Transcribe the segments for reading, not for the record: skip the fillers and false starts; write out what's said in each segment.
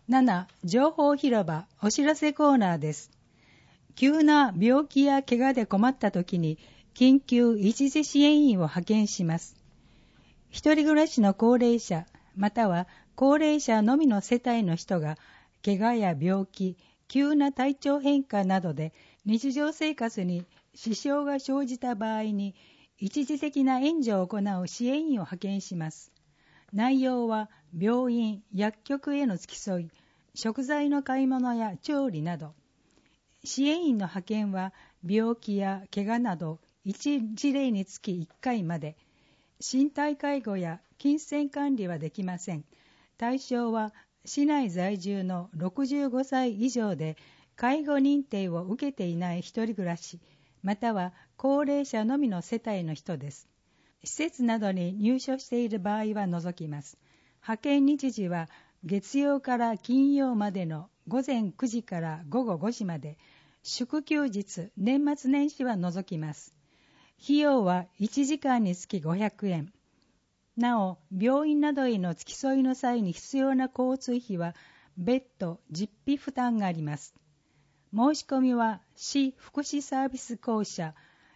7. 情報広場お知らせコーナーです。急な病気や怪我で困った時に緊急一時支援員を派遣します。一人暮らしの高齢者または高齢者のみの世帯の人が怪我や病気、急な体調変化などで日常生活に支障が生じた場合に一時的な援助を行う支援員を派遣します。内容は病院、薬局への付き添い、食材の買い物や調理など。支援員の派遣は病気や怪我など1事例につき1回まで。身体介護や金銭管理はできません。対象は市内在住の65歳以上で介護認定を受けていない一人暮らし、または高齢者のみの世帯の人です。施設などに入所している場合は除きます。派遣日時は月曜から金曜までの午前9時から午後5時まで、祝休日、年末年始は除きます。費用は1時間につき500円。なお、病院などへの付き添いの際に必要な交通費は別途実費負担があります。申し込みは市福祉サービス公社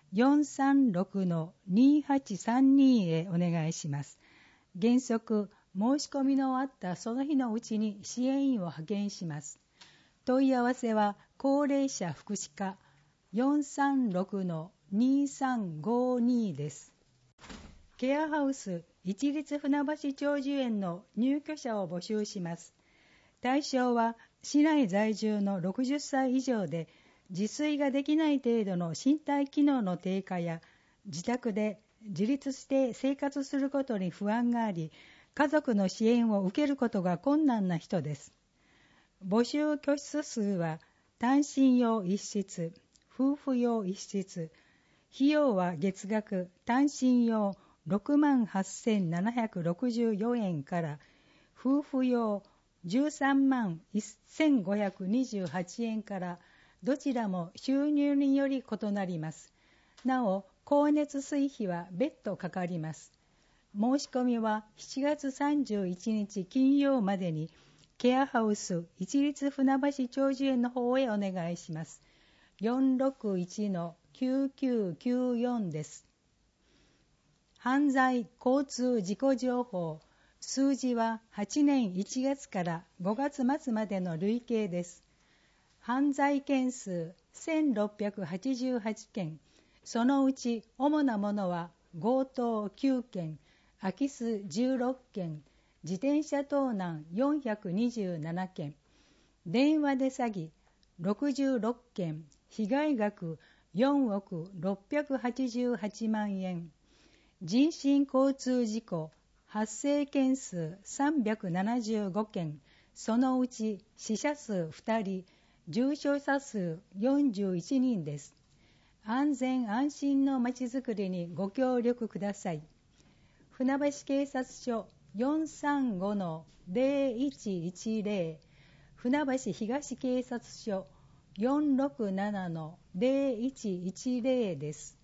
436-2832 へお願いします。原則、申し込みのあったその日のうちに支援員を派遣します。問い合わせは高齢者福祉課 436-2352 です。ケアハウス一律船橋長寿園の入居者を募集します。対象は市内在住の60歳以上で自炊ができない程度の身体機能の低下や自宅で自立して生活することに不安があり、家族の支援を受けることが困難な人です。募集居室数は単身用1室、夫婦用1室、費用は月額単身用68,764 円から夫婦用131,528 円からどちらも収入により異なります。なお、光熱水費は別途かかります。申し込みは7月31日金曜までにケアハウス一律船橋長寿園の方へお願いします。461-9994 です。犯罪交通事故情報数字は8年1月から5月末までの累計です。犯罪件数1688件、そのうち主なものは強盗9件、空き巣16件、自転車盗難427件、電話で詐欺66件、被害額4億688万円、人身交通事故発生件数375件、そのうち死者数2人、重傷者数41人です。安全安心のまちづくりにご協力ください。船橋警察署 435-0110、船橋東警察署 467-0110 です。